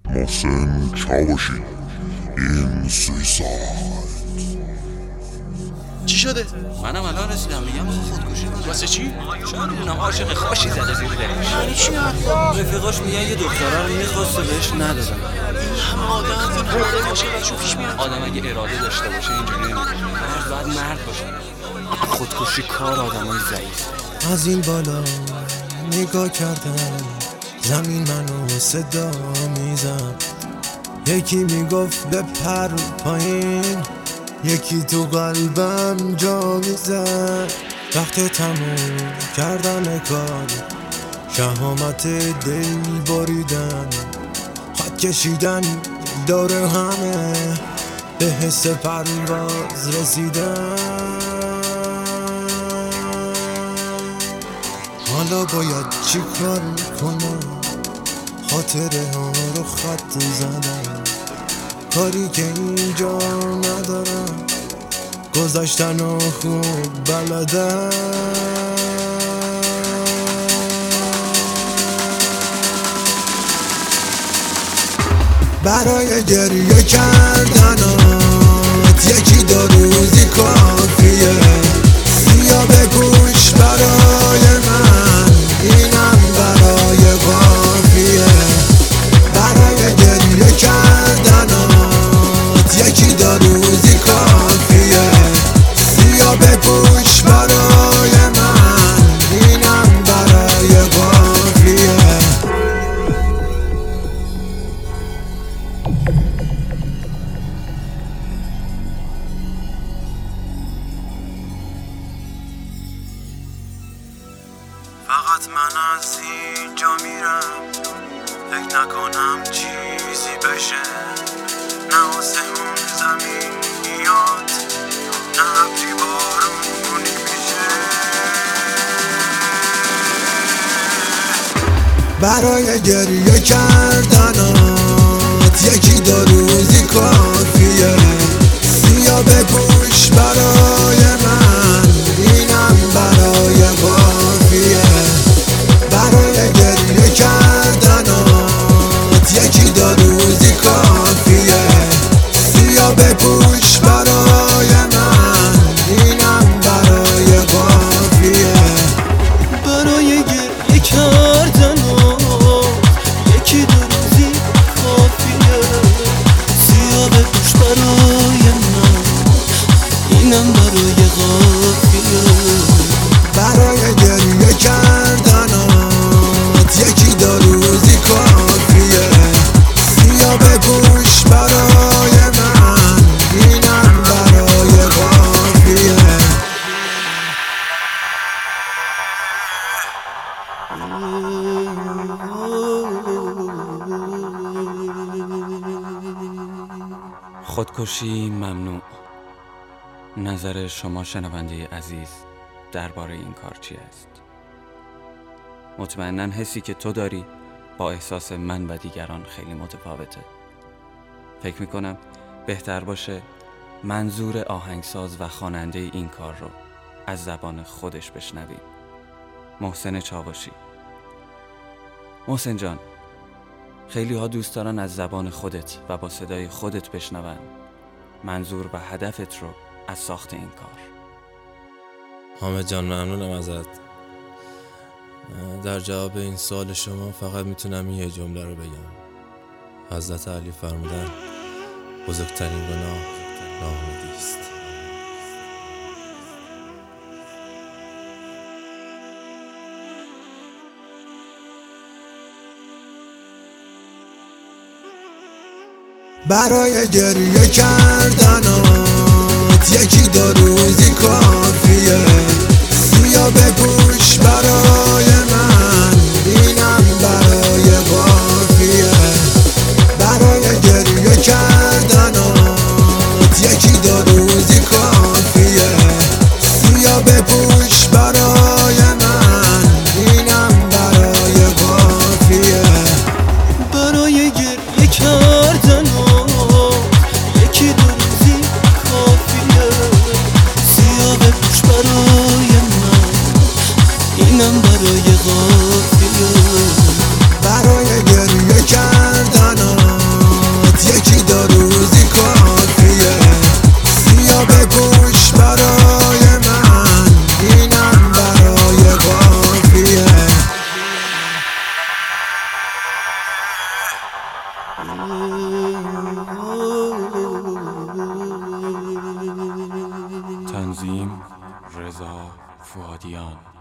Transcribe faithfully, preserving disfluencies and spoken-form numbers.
محسن چاوشی این سویساید. چی شده؟ منم الان رسیدم میگم خودکشی کنه. واسه چی؟ چرا میدونم عاشق خاشی زده زیر دلش. یعنی چی حرفا؟ رفیقاش میگن یه دختره رو میخواسته بهش ندادن. همه آدم فکر اراده باشه براشون پیش میاد. آدم اگه اراده داشته باشه اینجوری نمیکنه. مرد باید مرد باشه. خودکشی کار آدمای ضعیفه. از این بالا نگاه کردم زمین منو صدا میزد، یکی میگفت بپر پایین، یکی تو قلبم جا میزد. وقت تموم کردن کار، شهامت دل بریدن، خط کشیدن دور همه، به حس پرواز رسیدن. حالا باید چی کار کنم؟ خاطره ها رو خط زدم، کاری که اینجا ندارم، گذشتن و خوب بلدم. برای گریه کردنات یکی دو روزی کافیه، سیا بگوش برای من، اینم برای قافیه. برای گریه کردنات یکی دو روزی کافیه، سیا بگوش برای من، اینم برای قافیه. فقط من از اینجا میرم، فکر نکنم چیزی بشه، نه آسمون زمین میاد، نه ابری بارونی میشه. برای گریه کردنات یکی دو روزی کافیه، سیا بپوش برای من، اینم برای قافیه. برای گریه کردنات یکی دو روزی کافیه، سیا بپوش برای من، اینم برای قافیه. برای گریه کردنات یکی دو روزی کافیه، سیا بپوش برای من، اینم برای قافیه. برای گریه کردنات یکی دو روزی کافیه، سیا بپوش برای من، اینم برای قافیه. خودکشی ممنوع. نظر شما شنونده عزیز درباره این کار چی است؟ مطمئناً حسی که تو داری با احساس من و دیگران خیلی متفاوته. فکر میکنم بهتر باشه منظور آهنگساز و خواننده این کار رو از زبان خودش بشنویم. محسن چاوشی. محسن جان، خیلی ها دوست دارن از زبان خودت و با صدای خودت بشنون منظور و هدفت رو از ساخت این کار. حامد جان ممنونم ازت. در جواب این سوال شما فقط میتونم یه جمله رو بگم. حضرت علی فرمودن بزرگترین گناه ناامیدی است. برای گریه کردنات یکی دو روزی کافیه، سیا بپوش برای من، اینم برای قافیه. برای گریه کردنات یکی دو روزی کافیه، سیا بپوش برای من، اینم برای قافیه. برای گریه کردنات یکی دو روزی کافیه، سیا بپوش برای من، تنظیم رضا فؤادیان.